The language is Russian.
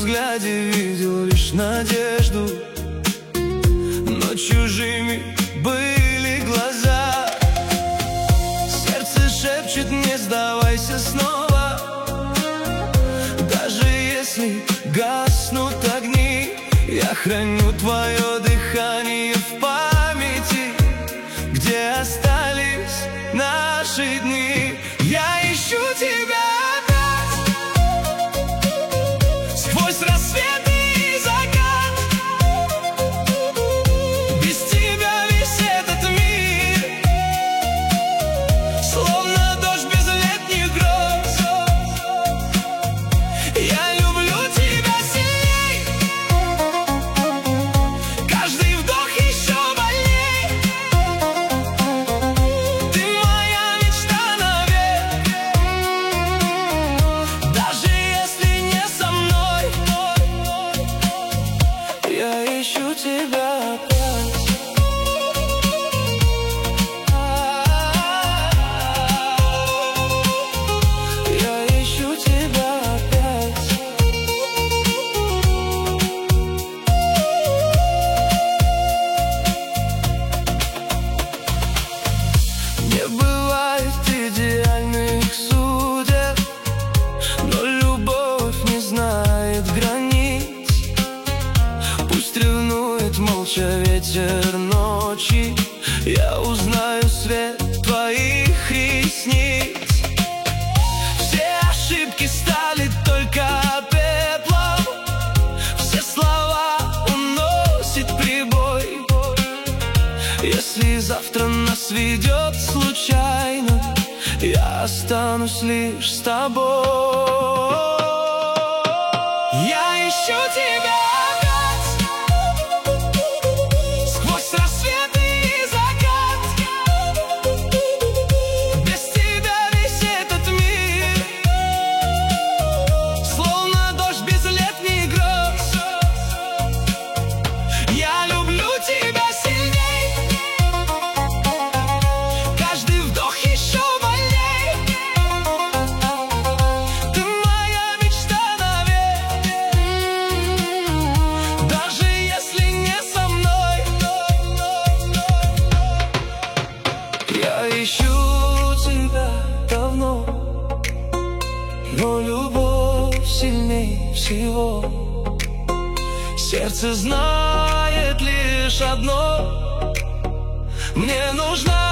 взгляде видел лишь надежду, но чужими были глаза. Сердце шепчет: не сдавайся снова, даже если гаснут огни. Я храню твое дыхание в памяти, где остались наши дни. Я ищу тебя опять сквозь рассвет и закат. Без тебя весь этот мир словно дождь без летних гроз. Я люблю тебя сильней, каждый вдох еще больней. Ты моя мечта навек, даже если не со мной. Я ищу тебя опять. Я ищу тебя опять. Не бывает идеальных судеб, но любовь не знает границ. Пусть ревнует молча ветер ночи, я узнаю свет твоих ресниц. Все ошибки стали только пеплом, все слова уносит прибой. Если завтра нас ведет случайно, я останусь лишь с тобой. Я ищу тебя опять сквозь рассвет и закат. Без тебя весь этот мир словно дождь без летних гроз. Я люблю тебя сильней, каждый вдох еще больней. Ты моя мечта навек, даже если не со мной. Я ищу тебя давно, но любовь сильней всего. Сердце знает лишь одно: мне нужна